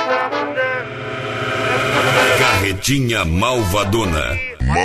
Carretinha Malvadona.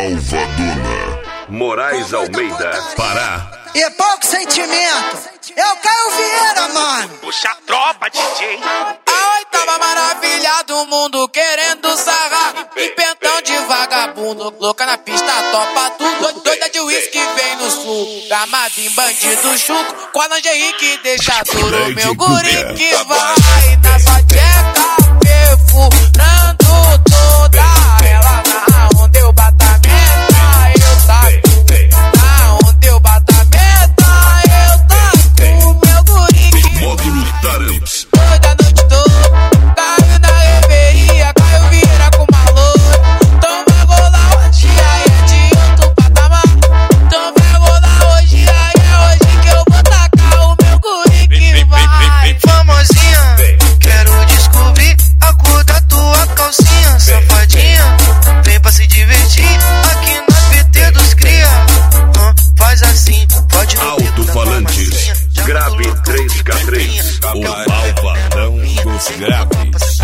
Moraes Almeida, Pará. E pouco sentimento. Eu Caio Vieira, mano. Puxa a tropa, DJ. A oitava maravilha do mundo querendo sarrar. E pentão de vagabundo, louca na pista, topa tudo. Doida de uísque vem no sul, gamado em bandido chuco. Com a lingerie que deixa duro, meu guri que vai na sua tcheca, perfurando toda ela. Na onde eu bato a meta, eu taco. Na onde eu bato a meta, eu taco. Meu guri que Módulo Tarantes. toda noite toda, caiu na reveria, Caio Vieira com maluco. Então vai rolar hoje, aí é de outro patamar. Então vai rolar hoje, aí é hoje que eu vou tacar o meu guri que vai. Famosinha, quero descobrir a cor da tua calcinha, safadinha. Vem pra se divertir aqui na PT dos cria. Faz assim, pode no Alto-falantes, grave 3K3. O malvadão dos graves.